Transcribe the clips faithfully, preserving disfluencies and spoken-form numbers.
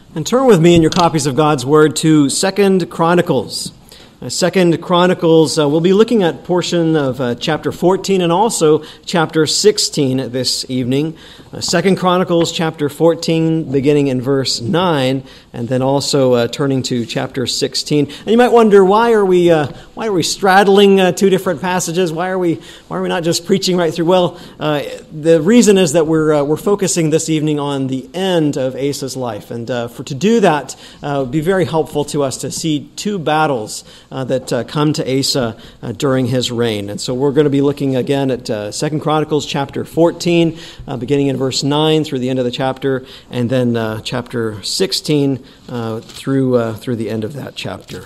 And turn with me in your copies of God's Word to Second Chronicles. Uh, Second Chronicles, uh, we'll be looking at a portion of uh, chapter fourteen and also chapter sixteen this evening. Uh, Second Chronicles chapter fourteen, beginning in verse nine, and then also uh, turning to chapter sixteen. And you might wonder, why are we uh, why are we straddling uh, two different passages? Why are we why are we not just preaching right through? Well, uh, the reason is that we're uh, we're focusing this evening on the end of Asa's life, and uh, for to do that, uh, it would be very helpful to us to see two battles Uh, that uh, come to Asa uh, during his reign. And so we're going to be looking again at uh, Second Chronicles chapter fourteen, uh, beginning in verse nine through the end of the chapter, and then uh, chapter sixteen uh, through, uh, through the end of that chapter.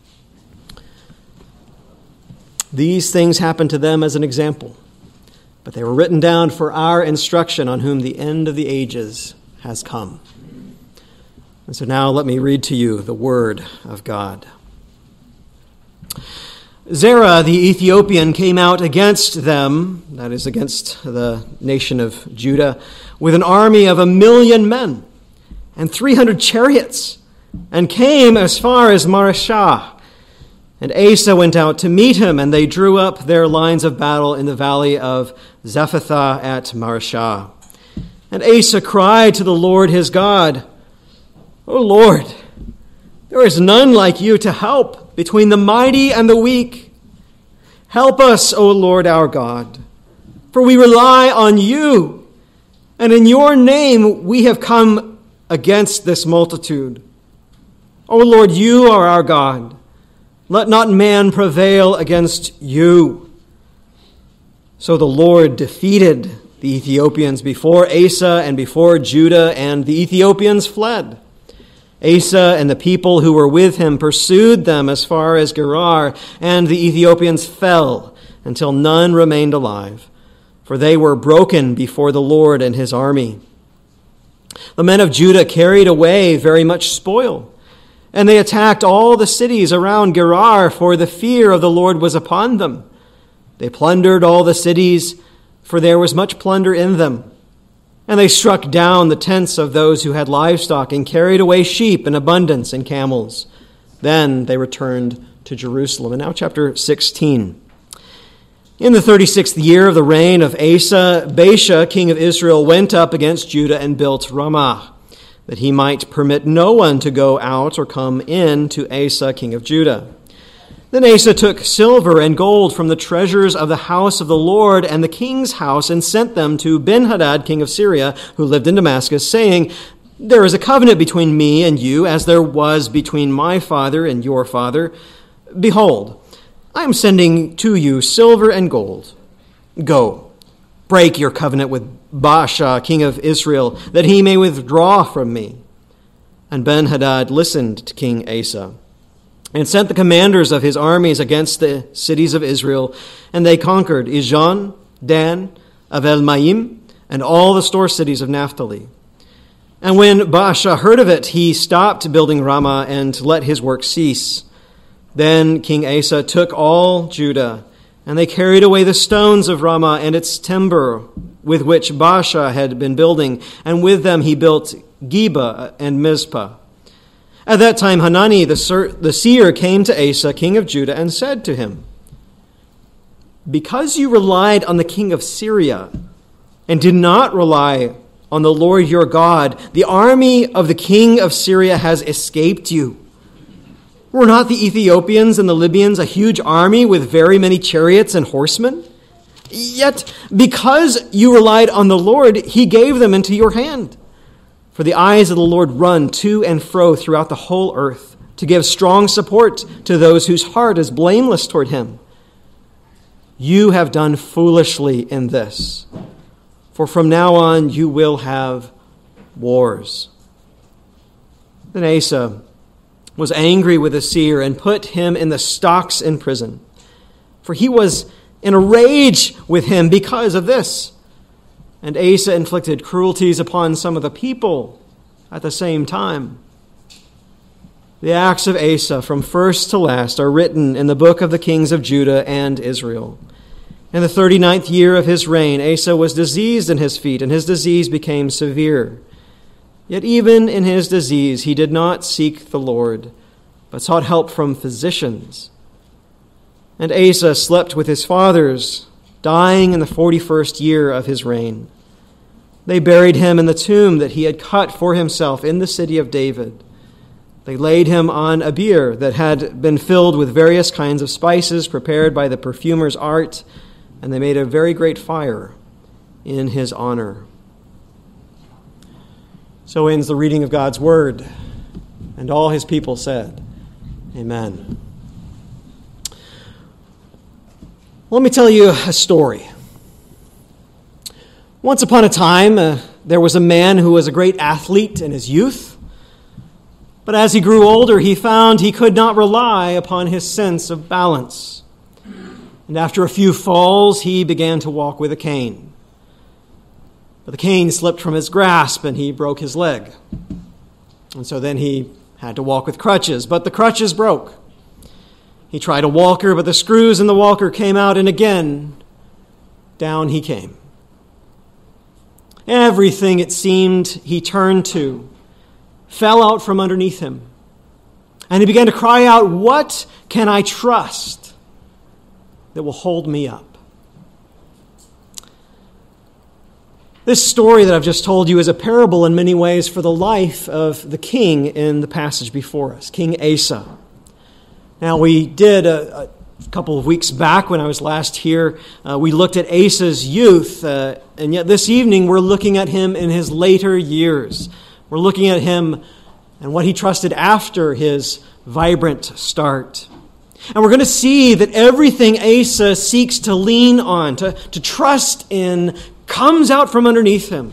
These things happened to them as an example, but they were written down for our instruction, on whom the end of the ages has come. And so now let me read to you the word of God. Zerah the Ethiopian came out against them, that is, against the nation of Judah, with an army of a million men and three hundred chariots, and came as far as Mareshah. And Asa went out to meet him, and they drew up their lines of battle in the valley of Zephathah at Mareshah. And Asa cried to the Lord his God, "O Lord, there is none like you to help between the mighty and the weak. Help us, O Lord our God, for we rely on you, and in your name we have come against this multitude. O Lord, you are our God. Let not man prevail against you." So the Lord defeated the Ethiopians before Asa and before Judah, and the Ethiopians fled. Asa and the people who were with him pursued them as far as Gerar, and the Ethiopians fell until none remained alive, for they were broken before the Lord and his army. The men of Judah carried away very much spoil, and they attacked all the cities around Gerar, for the fear of the Lord was upon them. They plundered all the cities, for there was much plunder in them. And they struck down the tents of those who had livestock, and carried away sheep in abundance and camels. Then they returned to Jerusalem. And now chapter sixteen. In the thirty-sixth year of the reign of Asa, Baasha, king of Israel, went up against Judah and built Ramah, that he might permit no one to go out or come in to Asa, king of Judah. Then Asa took silver and gold from the treasures of the house of the Lord and the king's house, and sent them to Ben-Hadad, king of Syria, who lived in Damascus, saying, "There is a covenant between me and you, as there was between my father and your father. Behold, I am sending to you silver and gold. Go, break your covenant with Baasha, king of Israel, that he may withdraw from me." And Ben-Hadad listened to King Asa, and sent the commanders of his armies against the cities of Israel, and they conquered Ijon, Dan, Avel-Maim, and all the store cities of Naphtali. And when Baasha heard of it, he stopped building Ramah and let his work cease. Then King Asa took all Judah, and they carried away the stones of Ramah and its timber, with which Baasha had been building, and with them he built Geba and Mizpah. At that time, Hanani the, the seer came to Asa, king of Judah, and said to him, "Because you relied on the king of Syria and did not rely on the Lord your God, the army of the king of Syria has escaped you. Were not the Ethiopians and the Libyans a huge army with very many chariots and horsemen? Yet, because you relied on the Lord, he gave them into your hand. For the eyes of the Lord run to and fro throughout the whole earth, to give strong support to those whose heart is blameless toward him. You have done foolishly in this, for from now on you will have wars." Then Asa was angry with the seer and put him in the stocks in prison, for he was in a rage with him because of this. And Asa inflicted cruelties upon some of the people at the same time. The acts of Asa from first to last are written in the book of the kings of Judah and Israel. In the thirty-ninth year of his reign, Asa was diseased in his feet, and his disease became severe. Yet even in his disease, he did not seek the Lord, but sought help from physicians. And Asa slept with his fathers, dying in the forty-first year of his reign. They buried him in the tomb that he had cut for himself in the city of David. They laid him on a bier that had been filled with various kinds of spices prepared by the perfumer's art, and they made a very great fire in his honor. So ends the reading of God's word, and all his people said, Amen. Let me tell you a story. Once upon a time, uh, there was a man who was a great athlete in his youth. But as he grew older, he found he could not rely upon his sense of balance. And after a few falls, he began to walk with a cane. But the cane slipped from his grasp and he broke his leg. And so then he had to walk with crutches, but the crutches broke. He tried a walker, but the screws in the walker came out, and again, down he came. Everything, it seemed, he turned to fell out from underneath him. And he began to cry out, "What can I trust that will hold me up?" This story that I've just told you is a parable in many ways for the life of the king in the passage before us, King Asa. Now, we did a, a couple of weeks back when I was last here, uh, we looked at Asa's youth, uh, and yet this evening we're looking at him in his later years. We're looking at him and what he trusted after his vibrant start. And we're going to see that everything Asa seeks to lean on, to, to trust in, comes out from underneath him.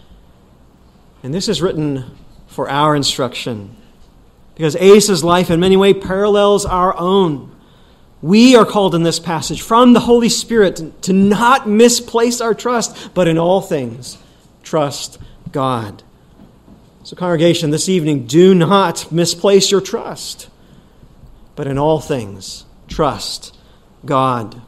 And this is written for our instruction, because Asa's life in many ways parallels our own. We are called in this passage from the Holy Spirit to not misplace our trust, but in all things, trust God. So congregation, this evening, do not misplace your trust, but in all things, trust God.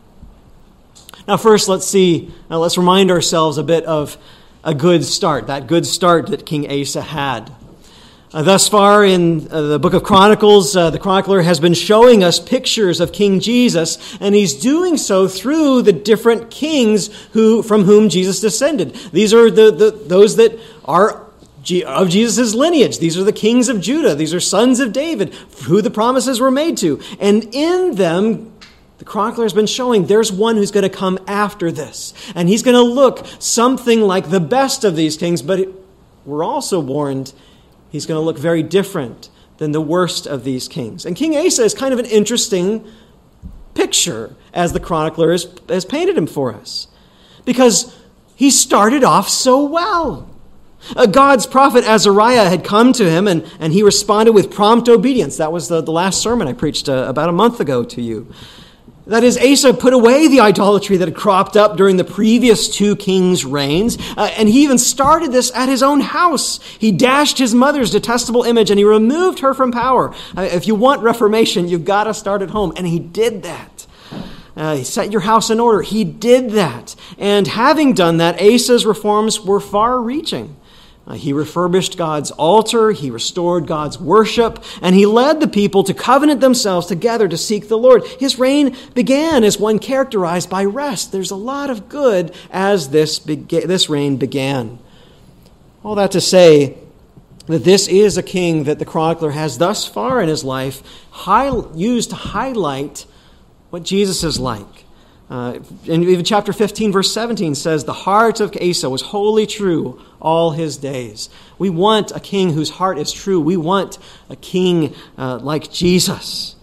Now first, let's see, now let's remind ourselves a bit of a good start, that good start that King Asa had. Uh, thus far in uh, the book of Chronicles, uh, the chronicler has been showing us pictures of King Jesus, and he's doing so through the different kings who from whom Jesus descended. These are the, the those that are of Jesus' lineage. These are the kings of Judah. These are sons of David, who the promises were made to. And in them, the chronicler has been showing there's one who's going to come after this. And he's going to look something like the best of these kings, but it, we're also warned he's going to look very different than the worst of these kings. And King Asa is kind of an interesting picture as the chronicler has, has painted him for us, because he started off so well. Uh, God's prophet Azariah had come to him, and, and he responded with prompt obedience. That was the, the last sermon I preached uh, about a month ago to you. That is, Asa put away the idolatry that had cropped up during the previous two kings' reigns, uh, and he even started this at his own house. He dashed his mother's detestable image, and he removed her from power. Uh, if you want reformation, you've got to start at home, and he did that. Uh, he set your house in order. He did that. And having done that, Asa's reforms were far-reaching. Uh, he refurbished God's altar, he restored God's worship, and he led the people to covenant themselves together to seek the Lord. His reign began as one characterized by rest. There's a lot of good as this, bega- this reign began. All that to say that this is a king that the chronicler has thus far in his life high- used to highlight what Jesus is like. Uh, and even chapter fifteen, verse seventeen says, the heart of Asa was wholly true all his days. We want a king whose heart is true. We want a king uh, like Jesus.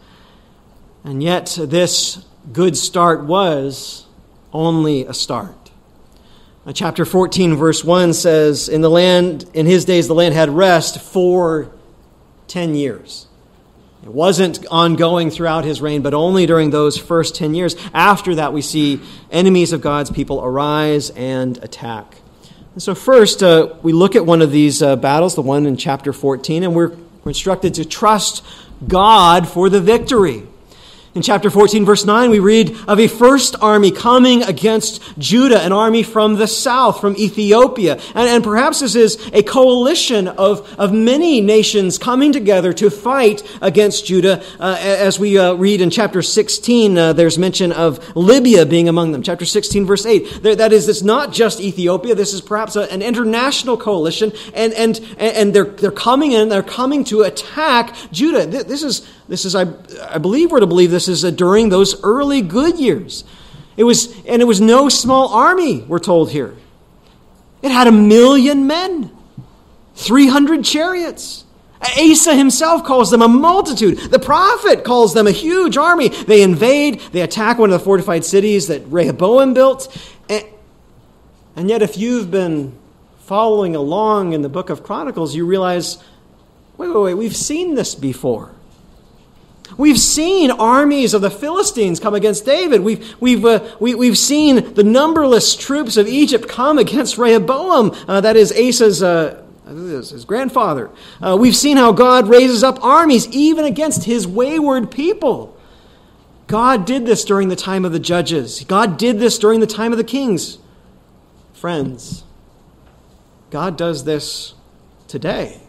And yet this good start was only a start. Uh, chapter fourteen, verse one says, in the land, in his days the land had rest for ten years. It wasn't ongoing throughout his reign, but only during those first ten years. After that, we see enemies of God's people arise and attack. And so first, uh, we look at one of these uh, battles, the one in chapter fourteen, and we're, we're instructed to trust God for the victory. In chapter fourteen, verse nine, we read of a first army coming against Judah, an army from the south, from Ethiopia. And, and perhaps this is a coalition of, of many nations coming together to fight against Judah. Uh, as we uh, read in chapter sixteen, uh, there's mention of Libya being among them. Chapter sixteen, verse eight. There, that is, it's not just Ethiopia. This is perhaps a, an international coalition. And, and, and they're, they're coming in, they're coming to attack Judah. This is, this is I, I believe we're to believe this is during those early good years. It was, and it was no small army, we're told here. It had a million men, three hundred chariots. Asa himself calls them a multitude. The prophet calls them a huge army. They invade, they attack one of the fortified cities that Rehoboam built. And, and yet if you've been following along in the book of Chronicles, you realize, wait, wait, wait, we've seen this before. We've seen armies of the Philistines come against David. We've we've uh, we, we've seen the numberless troops of Egypt come against Rehoboam. Uh, that is Asa's uh, his grandfather. Uh, we've seen how God raises up armies even against his wayward people. God did this during the time of the judges. God did this during the time of the kings. Friends, God does this today.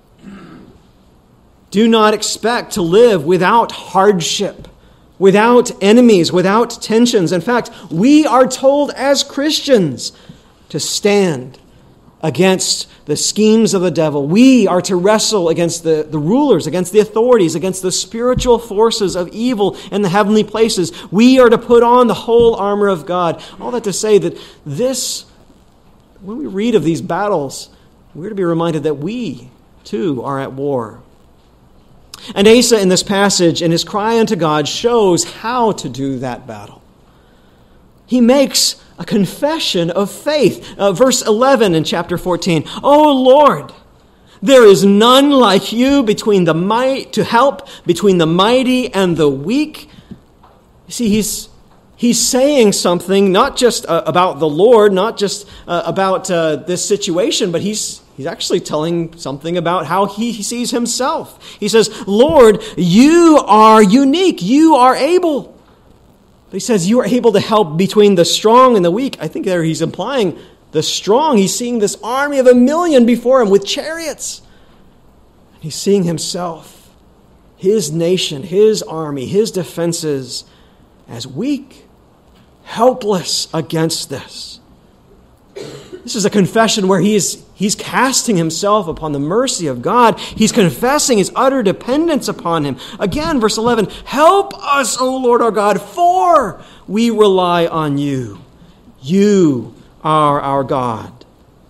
Do not expect to live without hardship, without enemies, without tensions. In fact, we are told as Christians to stand against the schemes of the devil. We are to wrestle against the, the rulers, against the authorities, against the spiritual forces of evil in the heavenly places. We are to put on the whole armor of God. All that to say that this, when we read of these battles, we're to be reminded that we, too, are at war. And Asa in this passage, in his cry unto God, shows how to do that battle. He makes a confession of faith. Uh, verse eleven in chapter fourteen. O Lord, there is none like you between the might to help between the mighty and the weak. You see, he's he's saying something not just uh, about the Lord, not just uh, about uh, this situation, but he's He's actually telling something about how he sees himself. He says, Lord, you are unique. You are able. But he says you are able to help between the strong and the weak. I think there he's implying the strong. He's seeing this army of a million before him with chariots. He's seeing himself, his nation, his army, his defenses as weak, helpless against this. This is a confession where he is He's casting himself upon the mercy of God. He's confessing his utter dependence upon him. Again, verse eleven, help us, O Lord our God, for we rely on you. You are our God.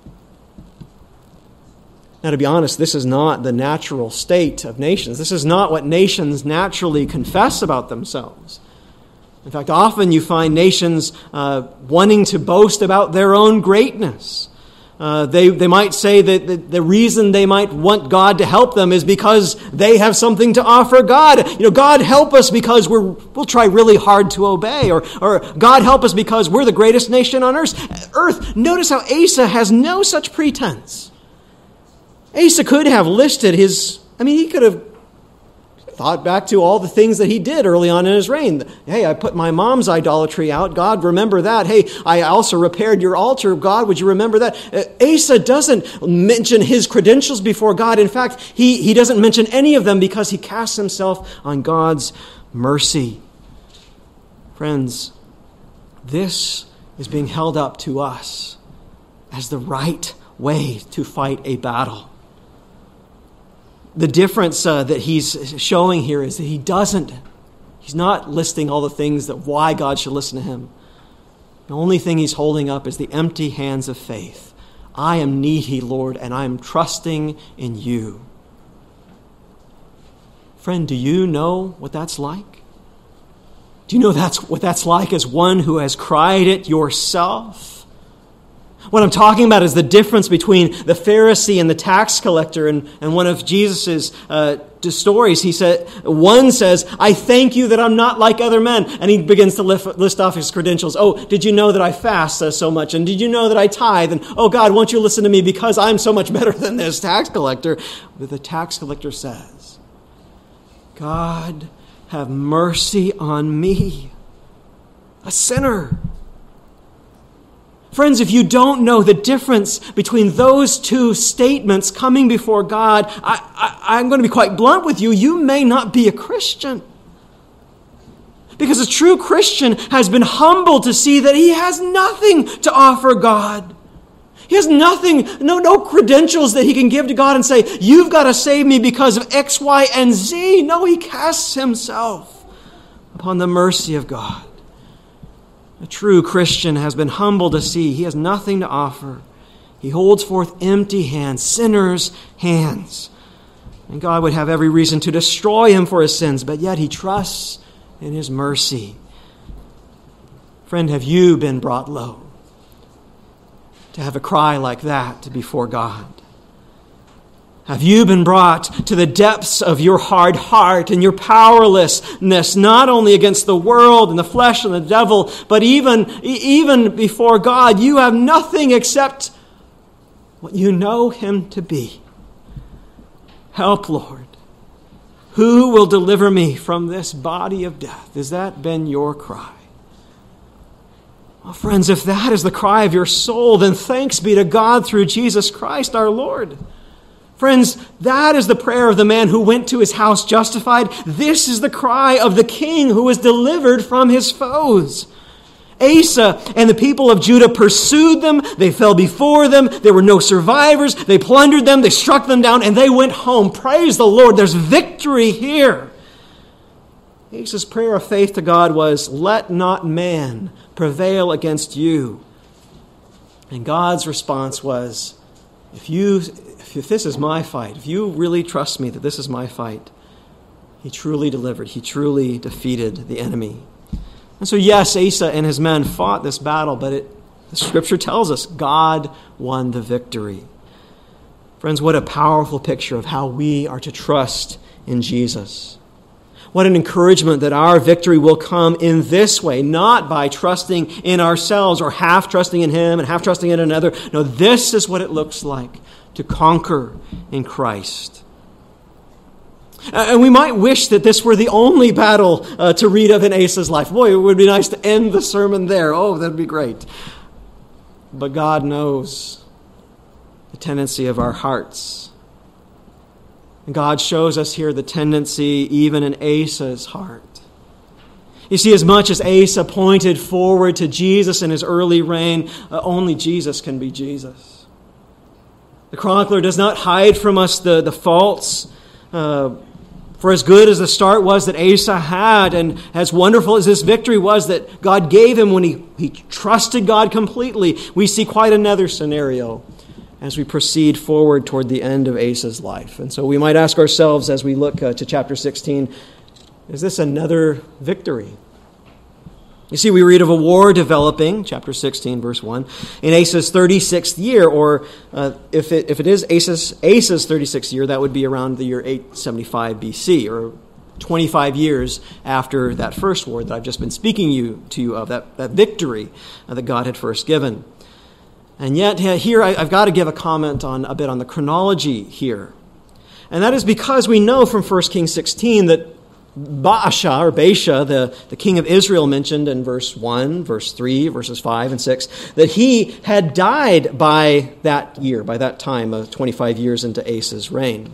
Now, to be honest, this is not the natural state of nations. This is not what nations naturally confess about themselves. In fact, often you find nations uh, wanting to boast about their own greatness. Uh, they, they might say that the, the reason they might want God to help them is because they have something to offer God. You know, God help us because we're, we'll try really hard to obey. Or, or God help us because we're the greatest nation on earth. earth. Notice how Asa has no such pretense. Asa could have listed his, I mean, he could have thought back to all the things that he did early on in his reign. Hey, I put my mom's idolatry out. God, remember that. Hey, I also repaired your altar. God, would you remember that? Uh, Asa doesn't mention his credentials before God. In fact, he, he doesn't mention any of them because he casts himself on God's mercy. Friends, this is being held up to us as the right way to fight a battle. The difference uh, that he's showing here is that he doesn't, he's not listing all the things that why God should listen to him. The only thing he's holding up is the empty hands of faith. I am needy, Lord, and I am trusting in you. Friend, do you know what that's like? Do you know that's what that's like as one who has cried it yourself? What I'm talking about is the difference between the Pharisee and the tax collector. And, and one of Jesus' uh, stories, he said, one says, I thank you that I'm not like other men. And he begins to list, list off his credentials. Oh, did you know that I fast uh, so much? And did you know that I tithe? And oh God, won't you listen to me because I'm so much better than this tax collector? But the tax collector says, God have mercy on me, a sinner. Friends, if you don't know the difference between those two statements coming before God, I, I, I'm going to be quite blunt with you. You may not be a Christian. Because a true Christian has been humbled to see that he has nothing to offer God. He has nothing, no, no credentials that he can give to God and say, you've got to save me because of X, Y, and Z. No, he casts himself upon the mercy of God. A true Christian has been humbled to see he has nothing to offer. He holds forth empty hands, sinners' hands. And God would have every reason to destroy him for his sins, but yet he trusts in his mercy. Friend, have you been brought low to have a cry like that before God? Have you been brought to the depths of your hard heart and your powerlessness, not only against the world and the flesh and the devil, but even, even before God? You have nothing except what you know him to be. Help, Lord. Who will deliver me from this body of death? Has that been your cry? Well, friends, if that is the cry of your soul, then thanks be to God through Jesus Christ our Lord. Friends, that is the prayer of the man who went to his house justified. This is the cry of the king who was delivered from his foes. Asa and the people of Judah pursued them. They fell before them. There were no survivors. They plundered them. They struck them down, and they went home. Praise the Lord. There's victory here. Asa's prayer of faith to God was, let not man prevail against you. And God's response was, if you, if this is my fight, if you really trust me that this is my fight, he truly delivered. He truly defeated the enemy. And so, yes, Asa and his men fought this battle, but it, the Scripture tells us God won the victory. Friends, what a powerful picture of how we are to trust in Jesus. What an encouragement that our victory will come in this way, not by trusting in ourselves or half trusting in him and half trusting in another. No, this is what it looks like to conquer in Christ. And we might wish that this were the only battle uh, to read of in Asa's life. Boy, it would be nice to end the sermon there. Oh, that'd be great. But God knows the tendency of our hearts. And God shows us here the tendency even in Asa's heart. You see, as much as Asa pointed forward to Jesus in his early reign, uh, only Jesus can be Jesus. The chronicler does not hide from us the, the faults, uh, for as good as the start was that Asa had, and as wonderful as this victory was that God gave him when he, he trusted God completely, we see quite another scenario as we proceed forward toward the end of Asa's life. And so we might ask ourselves as we look uh, to chapter sixteen, is this another victory? You see, we read of a war developing, chapter sixteen, verse one, in Asa's thirty-sixth year, or uh, if it if it is Asa's, Asa's thirty-sixth year, that would be around the year eight seventy-five B C, or twenty-five years after that first war that I've just been speaking you to you of, that, that victory uh, that God had first given. And yet, here I, I've got to give a comment on a bit on the chronology here. And that is because we know from First Kings sixteen that Baasha, or Baasha, the, the king of Israel mentioned in verse one, verse three, verses five and six, that he had died by that year, by that time of twenty-five years into Asa's reign.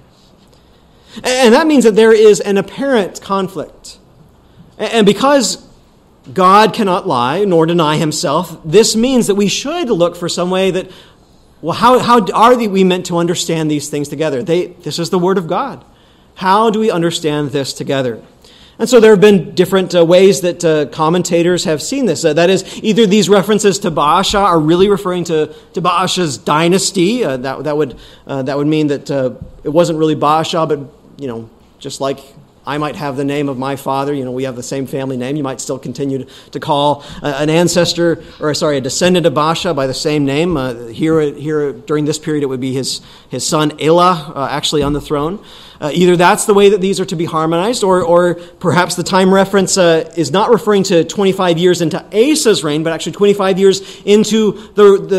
And that means that there is an apparent conflict. And because God cannot lie nor deny himself, this means that we should look for some way that, well, how, how are we meant to understand these things together? They, this is the Word of God. How do we understand this together? And so there have been different uh, ways that uh, commentators have seen this. Uh, that is, either these references to Baasha are really referring to, to Baasha's dynasty. Uh, that, that, would, uh, that would mean that uh, it wasn't really Baasha, but, you know, just like I might have the name of my father. You know, we have the same family name. You might still continue to, to call uh, an ancestor, or sorry, a descendant of Baasha by the same name. Uh, here, here during this period, it would be his, his son Elah, uh, actually on the throne. Uh, either that's the way that these are to be harmonized, or, or perhaps the time reference uh, is not referring to twenty-five years into Asa's reign, but actually twenty-five years into the, the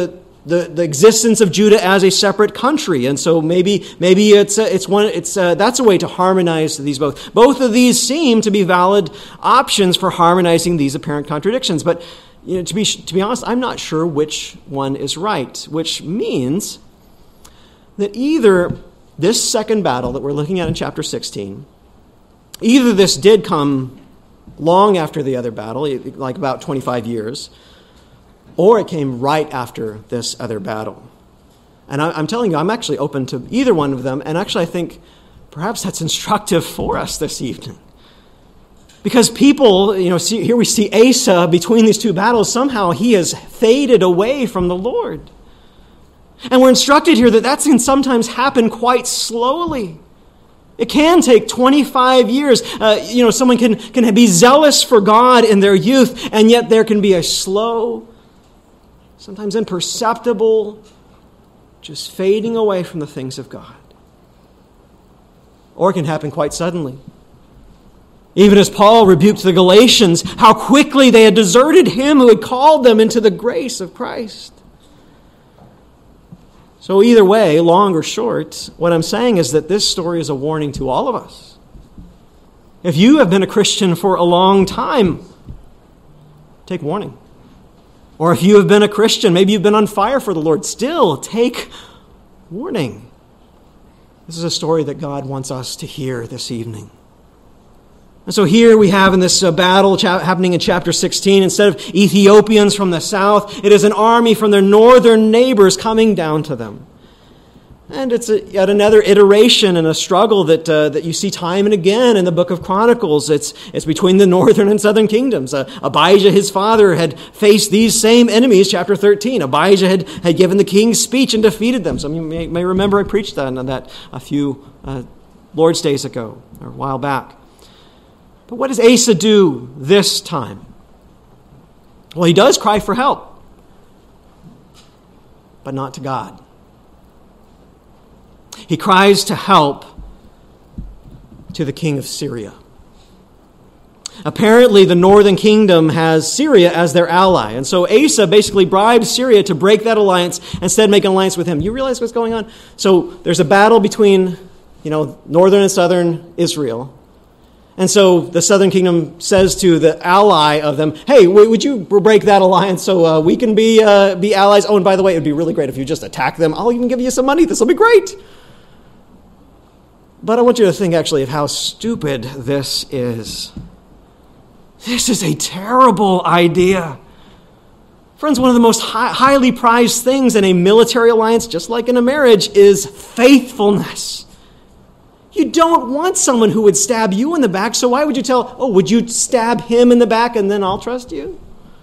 the, the existence of Judah as a separate country. And so maybe maybe it's a, it's one it's a, that's a way to harmonize these both. Both of these seem to be valid options for harmonizing these apparent contradictions. But you know, to be to be honest, I'm not sure which one is right, which means that either this second battle that we're looking at in chapter sixteen, either this did come long after the other battle, like about twenty-five years, or it came right after this other battle. And I'm telling you, I'm actually open to either one of them, and actually I think perhaps that's instructive for us this evening. Because people, you know, see, here we see Asa between these two battles, somehow he has faded away from the Lord. And we're instructed here that that can sometimes happen quite slowly. It can take twenty-five years. Uh, you know, someone can, can be zealous for God in their youth, and yet there can be a slow, sometimes imperceptible, just fading away from the things of God. Or it can happen quite suddenly. Even as Paul rebuked the Galatians, how quickly they had deserted him who had called them into the grace of Christ. So either way, long or short, what I'm saying is that this story is a warning to all of us. If you have been a Christian for a long time, take warning. Or if you have been a Christian, maybe you've been on fire for the Lord, still take warning. This is a story that God wants us to hear this evening. And so here we have in this uh, battle cha- happening in chapter sixteen, instead of Ethiopians from the south, it is an army from their northern neighbors coming down to them. And it's a, yet another iteration and a struggle that uh, that you see time and again in the book of Chronicles. It's it's between the northern and southern kingdoms. Uh, Abijah, his father, had faced these same enemies, chapter thirteen. Abijah had, had given the king's speech and defeated them. Some of you may, may remember I preached that, on that a few uh, Lord's Days ago, or a while back. But what does Asa do this time? Well, he does cry for help, but not to God. He cries to help to the king of Syria. Apparently, the northern kingdom has Syria as their ally. And so Asa basically bribed Syria to break that alliance, instead make an alliance with him. You realize what's going on? So there's a battle between, you know, northern and southern Israel. And so the southern kingdom says to the ally of them, hey, would you break that alliance so uh, we can be uh, be allies? Oh, and by the way, it would be really great if you just attack them. I'll even give you some money. This will be great. But I want you to think actually of how stupid this is. This is a terrible idea. Friends, one of the most high, highly prized things in a military alliance, just like in a marriage, is faithfulness. You don't want someone who would stab you in the back, so why would you tell, oh, would you stab him in the back and then I'll trust you?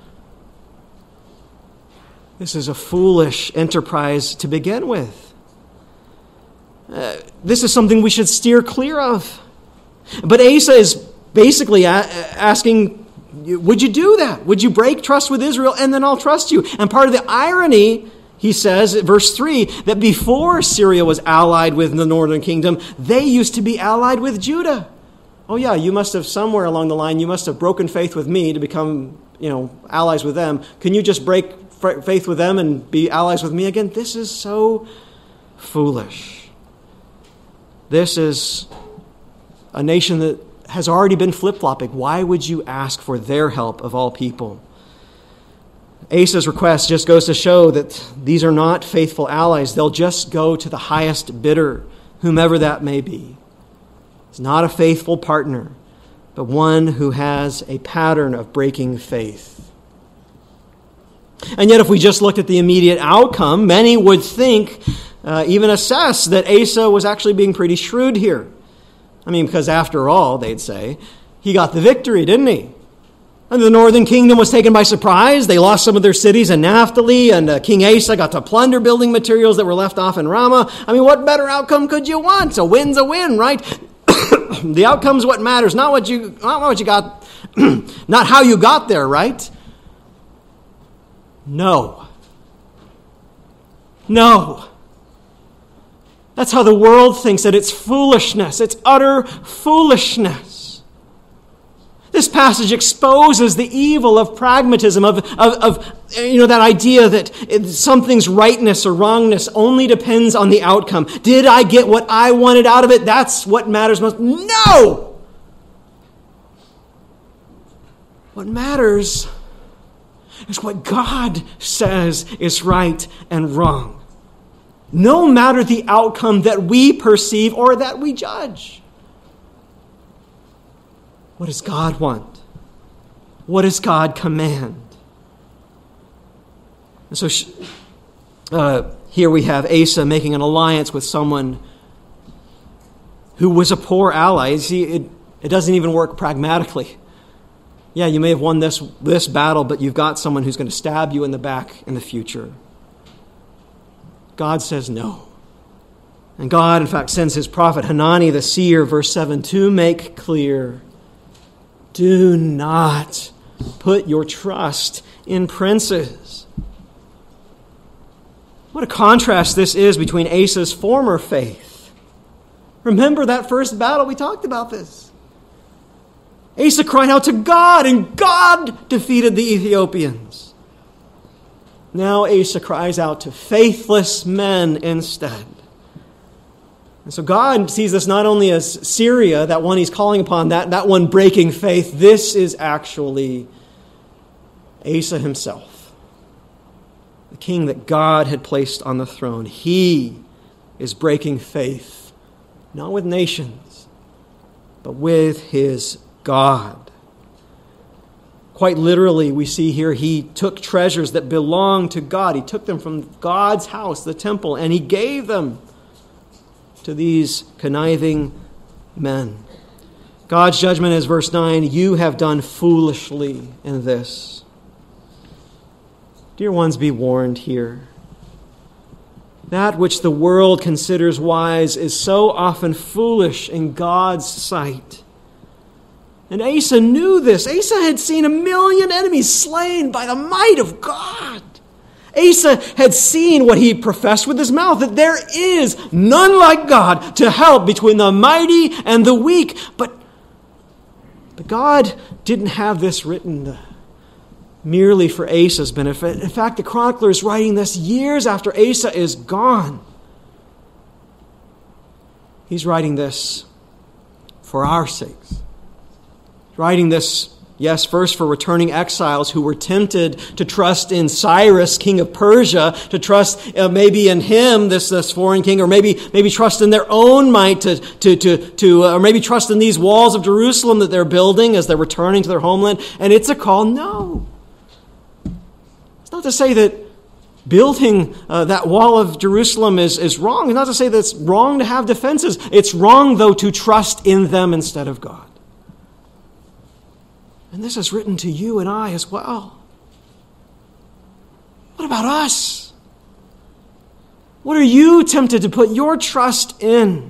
This is a foolish enterprise to begin with. Uh, this is something we should steer clear of. But Asa is basically a- asking, would you do that? Would you break trust with Israel and then I'll trust you? And part of the irony, he says, verse three, that before Syria was allied with the northern kingdom, they used to be allied with Judah. Oh yeah, you must have somewhere along the line, you must have broken faith with me to become, you know, allies with them. Can you just break faith with them and be allies with me again? This is so foolish. This is a nation that has already been flip-flopping. Why would you ask for their help of all people? Asa's request just goes to show that these are not faithful allies. They'll just go to the highest bidder, whomever that may be. It's not a faithful partner, but one who has a pattern of breaking faith. And yet if we just looked at the immediate outcome, many would think, uh, even assess, that Asa was actually being pretty shrewd here. I mean, because after all, they'd say, he got the victory, didn't he? And the northern kingdom was taken by surprise. They lost some of their cities in Naphtali, and uh, King Asa got to plunder building materials that were left off in Ramah. I mean, what better outcome could you want? A win's a win, right? The outcome's what matters, not what you, not what you got, not how you got there, right? No. No. That's how the world thinks, that it's foolishness. It's utter foolishness. This passage exposes the evil of pragmatism, of, of, of you know, that idea that it, something's rightness or wrongness only depends on the outcome. Did I get what I wanted out of it? That's what matters most. No! What matters is what God says is right and wrong, no matter the outcome that we perceive or that we judge. What does God want? What does God command? And so uh, here we have Asa making an alliance with someone who was a poor ally. See, it, it doesn't even work pragmatically. Yeah, you may have won this, this battle, but you've got someone who's going to stab you in the back in the future. God says no. And God, in fact, sends his prophet Hanani the seer, verse seven, to make clear, do not put your trust in princes. What a contrast this is between Asa's former faith. Remember that first battle, we talked about this. Asa cried out to God, and God defeated the Ethiopians. Now Asa cries out to faithless men instead. And so God sees this not only as Syria, that one he's calling upon, that, that one breaking faith. This is actually Asa himself, the king that God had placed on the throne. He is breaking faith, not with nations, but with his God. Quite literally, we see here he took treasures that belonged to God. He took them from God's house, the temple, and he gave them to these conniving men. God's judgment is verse nine, you have done foolishly in this. Dear ones, be warned here. That which the world considers wise is so often foolish in God's sight. And Asa knew this. Asa had seen a million enemies slain by the might of God. Asa had seen what he professed with his mouth, that there is none like God to help between the mighty and the weak. But, but God didn't have this written merely for Asa's benefit. In fact, the chronicler is writing this years after Asa is gone. He's writing this for our sakes. He's writing this, yes, first for returning exiles who were tempted to trust in Cyrus, king of Persia, to trust uh, maybe in him, this, this foreign king, or maybe maybe trust in their own might, to to to to, uh, or maybe trust in these walls of Jerusalem that they're building as they're returning to their homeland. And it's a call, no. It's not to say that building uh, that wall of Jerusalem is, is wrong. It's not to say that it's wrong to have defenses. It's wrong, though, to trust in them instead of God. And this is written to you and I as well. What about us? What are you tempted to put your trust in?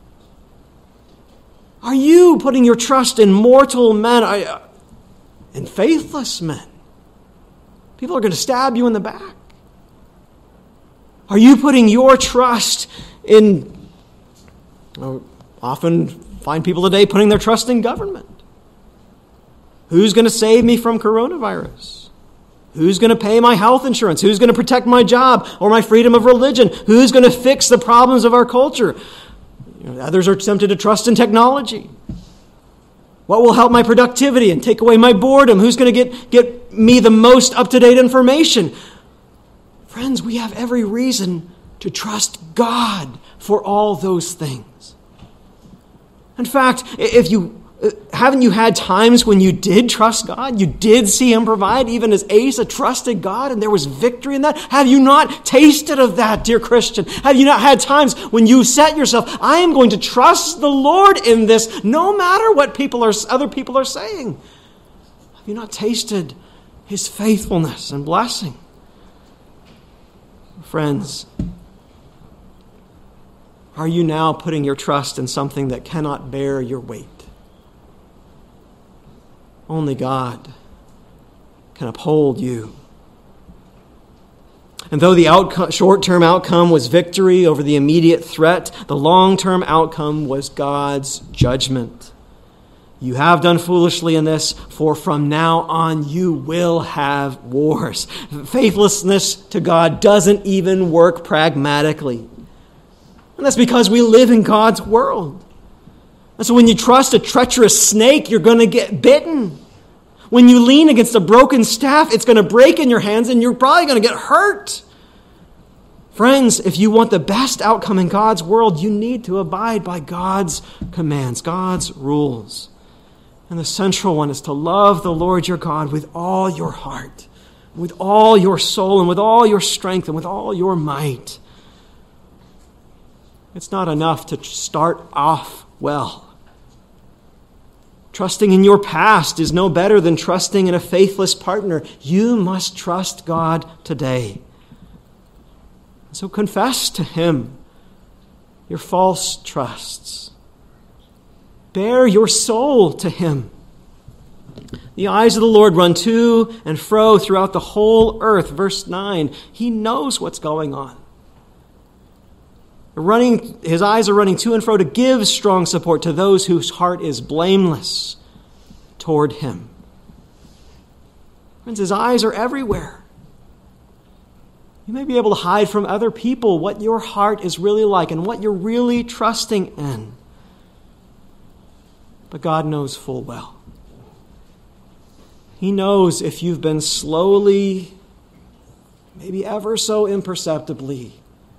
Are you putting your trust in mortal men, in faithless men? People are going to stab you in the back. Are you putting your trust in, well, often find people today putting their trust in government? Who's going to save me from coronavirus? Who's going to pay my health insurance? Who's going to protect my job or my freedom of religion? Who's going to fix the problems of our culture? You know, others are tempted to trust in technology. What will help my productivity and take away my boredom? Who's going to get, get me the most up-to-date information? Friends, we have every reason to trust God for all those things. In fact, if you haven't you had times when you did trust God? You did see him provide, even as Asa trusted God, and there was victory in that? Have you not tasted of that, dear Christian? Have you not had times when you set yourself, I am going to trust the Lord in this, no matter what people are, other people are saying? Have you not tasted his faithfulness and blessing? Friends, are you now putting your trust in something that cannot bear your weight? Only God can uphold you. And though the outcome, short-term outcome was victory over the immediate threat, the long-term outcome was God's judgment. You have done foolishly in this, for from now on you will have wars. Faithlessness to God doesn't even work pragmatically. And that's because we live in God's world. And so when you trust a treacherous snake, you're going to get bitten. When you lean against a broken staff, it's going to break in your hands and you're probably going to get hurt. Friends, if you want the best outcome in God's world, you need to abide by God's commands, God's rules. And the central one is to love the Lord your God with all your heart, with all your soul, and with all your strength, and with all your might. It's not enough to start off well. Trusting in your past is no better than trusting in a faithless partner. You must trust God today. So confess to Him your false trusts. Bare your soul to Him. The eyes of the Lord run to and fro throughout the whole earth. Verse nine, He knows what's going on. Running, his eyes are running to and fro to give strong support to those whose heart is blameless toward Him. Friends, His eyes are everywhere. You may be able to hide from other people what your heart is really like and what you're really trusting in. But God knows full well. He knows if you've been slowly, maybe ever so imperceptibly,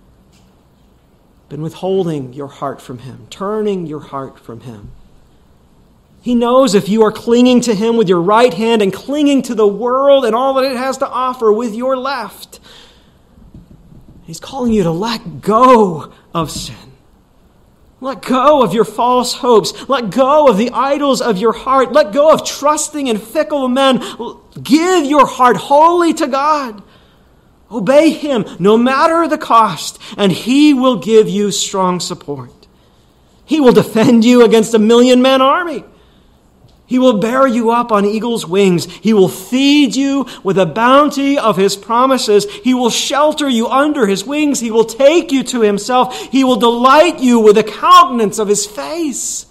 been withholding your heart from Him, turning your heart from Him. He knows if you are clinging to Him with your right hand and clinging to the world and all that it has to offer with your left. He's calling you to let go of sin. Let go of your false hopes. Let go of the idols of your heart. Let go of trusting in fickle men. Give your heart wholly to God. Obey Him no matter the cost, and He will give you strong support. He will defend you against a million-man army. He will bear you up on eagle's wings. He will feed you with the bounty of His promises. He will shelter you under His wings. He will take you to Himself. He will delight you with the countenance of His face.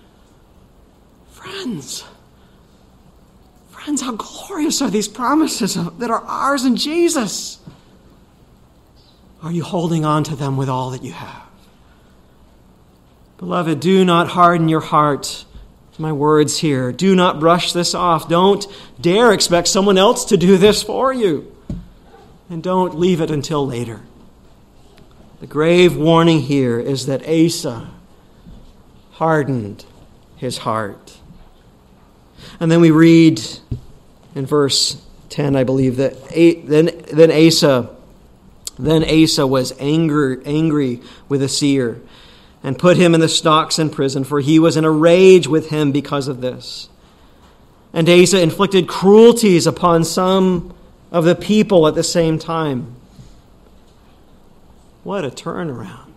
Friends, friends, how glorious are these promises that are ours in Jesus? Are you holding on to them with all that you have? Beloved, do not harden your heart to my words here. Do not brush this off. Don't dare expect someone else to do this for you. And don't leave it until later. The grave warning here is that Asa hardened his heart. And then we read in verse ten, I believe, that then, then Asa... Then Asa was angry, angry with the seer and put him in the stocks in prison, for he was in a rage with him because of this. And Asa inflicted cruelties upon some of the people at the same time. What a turnaround.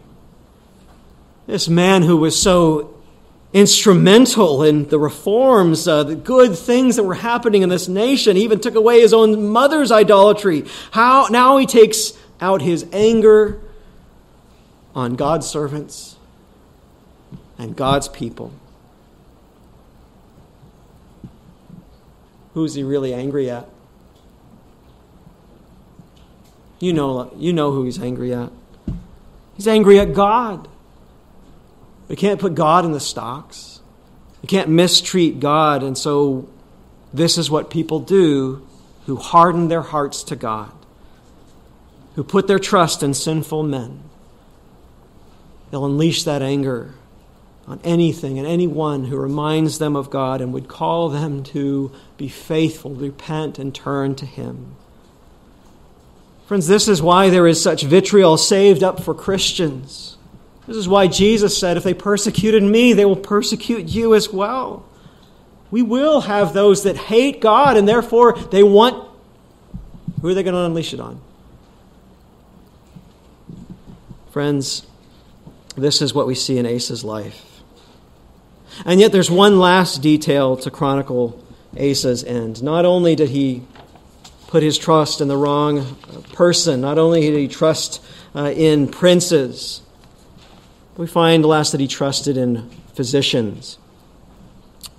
This man who was so instrumental in the reforms, uh, the good things that were happening in this nation, he even took away his own mother's idolatry. How now he takes out his anger on God's servants and God's people. Who's he really angry at? You know, you know who he's angry at. He's angry at God. We can't put God in the stocks. You can't mistreat God. And so this is what people do who harden their hearts to God, who put their trust in sinful men. They'll unleash that anger on anything and anyone who reminds them of God and would call them to be faithful, repent, and turn to Him. Friends, this is why there is such vitriol saved up for Christians. This is why Jesus said, if they persecuted me, they will persecute you as well. We will have those that hate God, and therefore they want... Who are they going to unleash it on? Friends, this is what we see in Asa's life. And yet there's one last detail to chronicle Asa's end. Not only did he put his trust in the wrong person, not only did he trust uh, in princes, we find last that he trusted in physicians.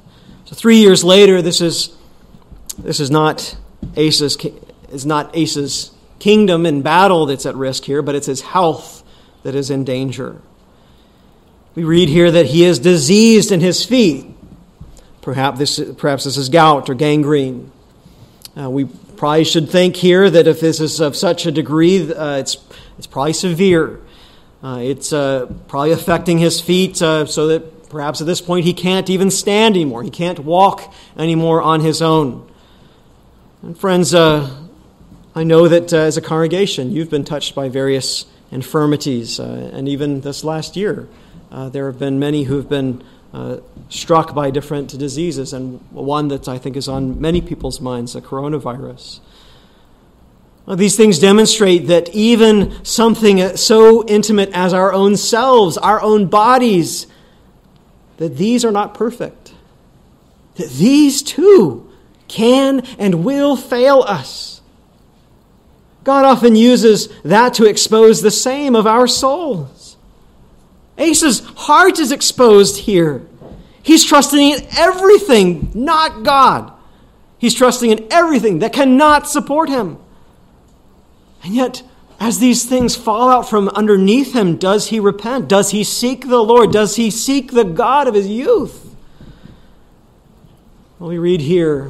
So three years later, this is this is not Asa's is not Asa's kingdom in battle that's at risk here, but it's his health that is in danger. We read here that he is diseased in his feet. Perhaps this, perhaps this is gout or gangrene. Uh, we probably should think here that if this is of such a degree, uh, it's it's probably severe. Uh, it's uh, probably affecting his feet uh, so that perhaps at this point he can't even stand anymore. He can't walk anymore on his own. And friends, uh, I know that uh, as a congregation, you've been touched by various infirmities, uh, and even this last year, uh, there have been many who have been uh, struck by different diseases, and one that I think is on many people's minds, the coronavirus. Well, these things demonstrate that even something so intimate as our own selves, our own bodies, that these are not perfect. That these too can and will fail us. God often uses that to expose the same of our souls. Asa's heart is exposed here. He's trusting in everything, not God. He's trusting in everything that cannot support him. And yet, as these things fall out from underneath him, does he repent? Does he seek the Lord? Does he seek the God of his youth? Well, we read here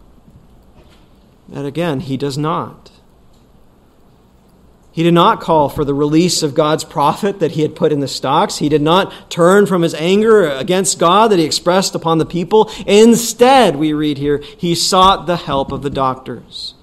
that again, he does not. He did not call for the release of God's prophet that he had put in the stocks. He did not turn from his anger against God that he expressed upon the people. Instead, we read here, he sought the help of the doctors.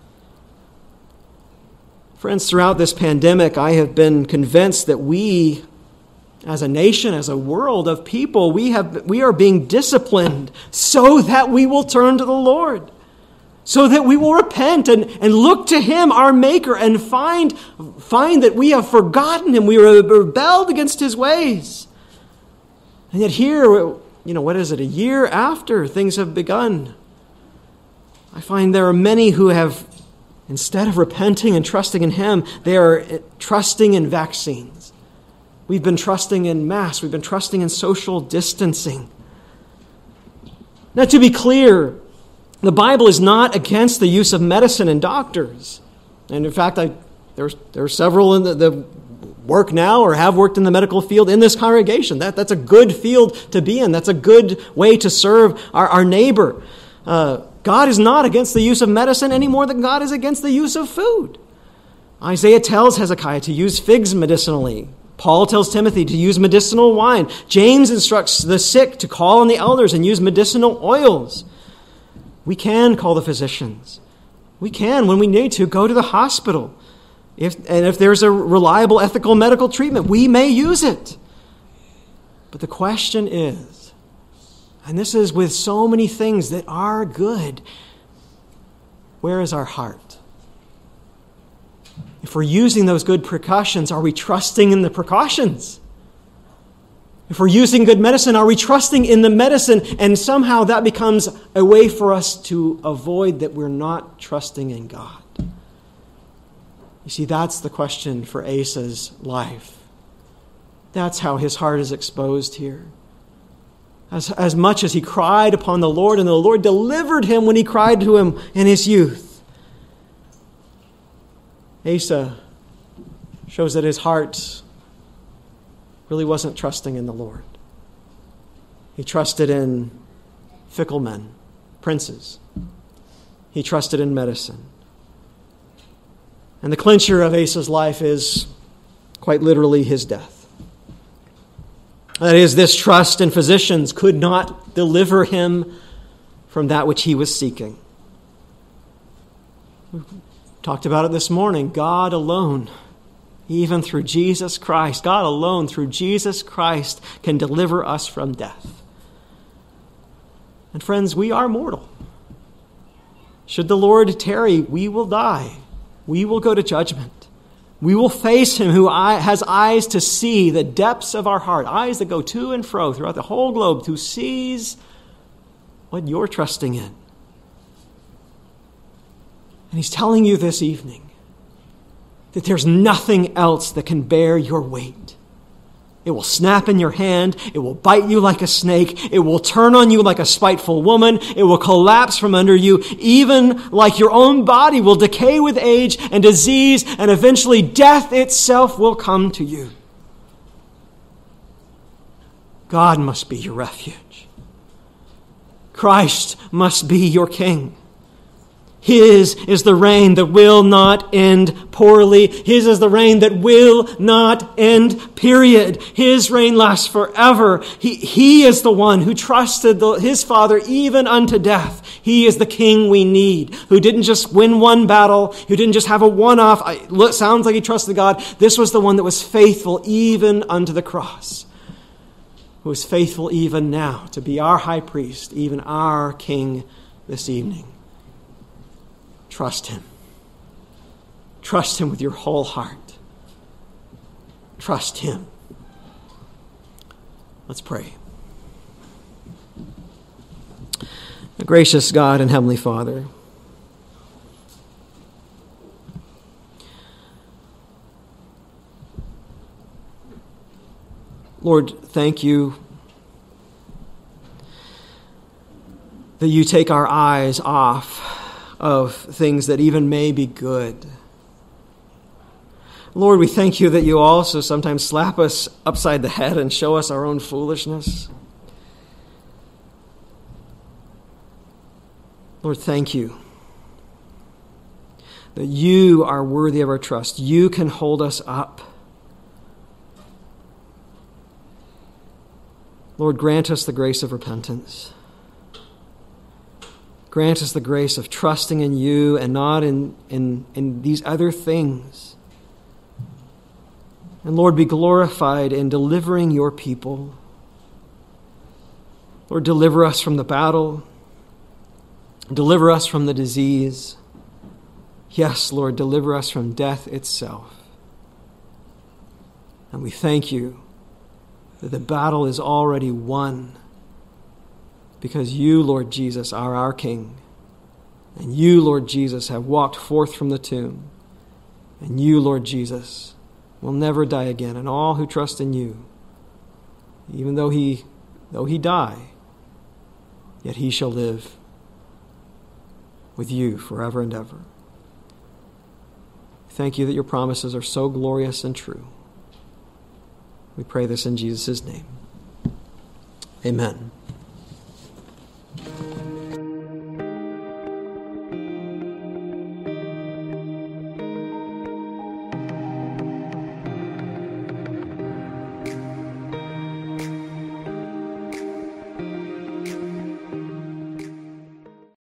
Friends, throughout this pandemic, I have been convinced that we, as a nation, as a world of people, we have we are being disciplined so that we will turn to the Lord. So that we will repent and, and look to him, our Maker, and find, find that we have forgotten him. We rebelled against his ways. And yet here, you know, what is it? A year after things have begun, I find there are many who have, instead of repenting and trusting in him, they are trusting in vaccines. We've been trusting in masks. We've been trusting in social distancing. Now, to be clear, the Bible is not against the use of medicine and doctors. And in fact, I, there's, there are several in the, the work now or have worked in the medical field in this congregation. That, that's a good field to be in. That's a good way to serve our, our neighbor. Uh, God is not against the use of medicine any more than God is against the use of food. Isaiah tells Hezekiah to use figs medicinally. Paul tells Timothy to use medicinal wine. James instructs the sick to call on the elders and use medicinal oils. We can call the physicians. We can, when we need to, go to the hospital. If, and if there's a reliable ethical medical treatment, we may use it. But the question is, and this is with so many things that are good, where is our heart? If we're using those good precautions, are we trusting in the precautions? If we're using good medicine, are we trusting in the medicine? And somehow that becomes a way for us to avoid that we're not trusting in God. You see, that's the question for Asa's life. That's how his heart is exposed here. As, as much as he cried upon the Lord, and the Lord delivered him when he cried to him in his youth. Asa shows that his heart really wasn't trusting in the Lord. He trusted in fickle men, princes. He trusted in medicine. And the clincher of Asa's life is quite literally his death. That is, this trust in physicians could not deliver him from that which he was seeking. We talked about it this morning. God alone, even through Jesus Christ, God alone through Jesus Christ can deliver us from death. And friends, we are mortal. Should the Lord tarry, we will die. We will go to judgment. We will face him who has eyes to see the depths of our heart, eyes that go to and fro throughout the whole globe, who sees what you're trusting in. And he's telling you this evening that there's nothing else that can bear your weight. It will snap in your hand. It will bite you like a snake. It will turn on you like a spiteful woman. It will collapse from under you, even like your own body will decay with age and disease, and eventually death itself will come to you. God must be your refuge. Christ must be your King. His is the reign that will not end poorly. His is the reign that will not end, period. His reign lasts forever. He, he is the one who trusted the, his Father even unto death. He is the King we need, who didn't just win one battle, who didn't just have a one-off. It sounds like he trusted God. This was the one that was faithful even unto the cross, who is faithful even now to be our high priest, even our King this evening. Trust him. Trust him with your whole heart. Trust him. Let's pray. Gracious God and Heavenly Father, Lord, thank you that you take our eyes off of things that even may be good. Lord, we thank you that you also sometimes slap us upside the head and show us our own foolishness. Lord, thank you that you are worthy of our trust. You can hold us up. Lord, grant us the grace of repentance. Grant us the grace of trusting in you and not in, in, in these other things. And Lord, be glorified in delivering your people. Lord, deliver us from the battle. Deliver us from the disease. Yes, Lord, deliver us from death itself. And we thank you that the battle is already won, because you, Lord Jesus, are our King. And you, Lord Jesus, have walked forth from the tomb. And you, Lord Jesus, will never die again. And all who trust in you, even though he, though he die, yet he shall live with you forever and ever. Thank you that your promises are so glorious and true. We pray this in Jesus' name. Amen.